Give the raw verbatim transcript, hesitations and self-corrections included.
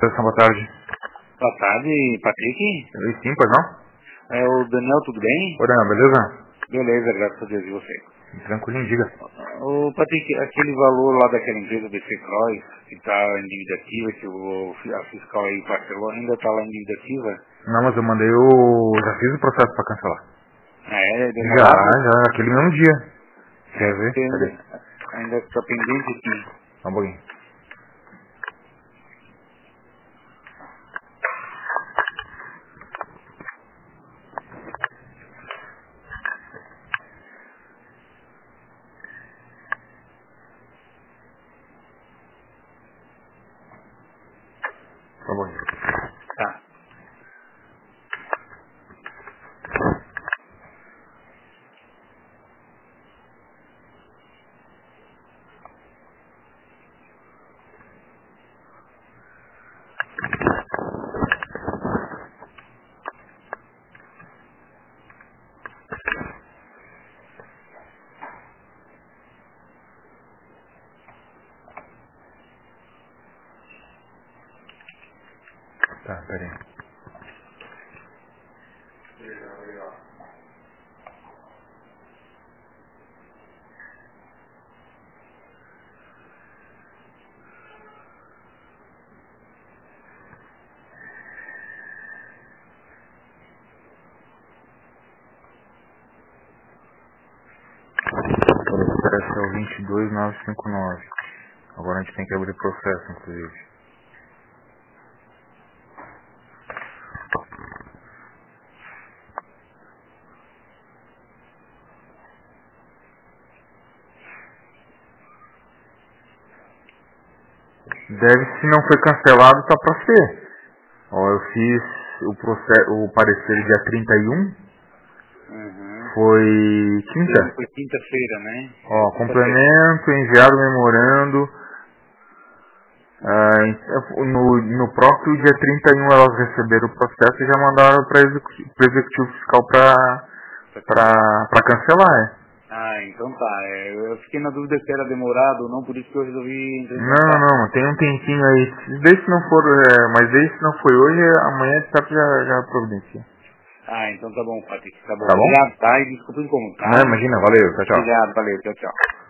Boa tarde. Boa tarde, Patrick. Eu sim, pois não? É o Daniel, tudo bem? Oi, Daniel, beleza? Beleza, graças a Deus, e você? Tranquilinho, diga. O Patrick, aquele valor lá daquela empresa B C Cross, que está em dívida ativa, que o, a fiscal aí parcelou, ainda está lá em dívida ativa? Não, mas eu mandei o... Já fiz o processo pra cancelar. Ah, é? Já, Demorado? já, aquele mesmo dia. É, Quer ver? porque Cadê? ainda, ainda está pendente aqui. Só um pouquinho. Só um pouquinho. Tá. Tá, peraí. O processo é o vinte e dois mil novecentos e cinquenta e nove. Agora a gente tem que abrir processo, inclusive. Deve, se não foi cancelado, tá pra ser. Ó, eu fiz o processo, o parecer dia trinta e um. Uhum. Foi quinta? Foi quinta-feira, né? Ó, Quinta-feira. complemento, enviado memorando. Ah, em- no, no próprio dia trinta e um elas receberam o processo e já mandaram para o executivo fiscal para cancelar. É. Ah, então tá. É, eu fiquei na dúvida se era demorado ou não, por isso que eu resolvi entrar em Não, contato. não, tem um tempinho aí. Desde se não for, é, mas desde se não foi hoje, amanhã de tarde já, já providencia. Ah, então tá bom, Patrick. Tá bom. Tá bom? Obrigado, tá? E desculpa o incômodo, Não, tá? imagina, valeu, tchau, tchau. Obrigado, valeu. Tchau, tchau.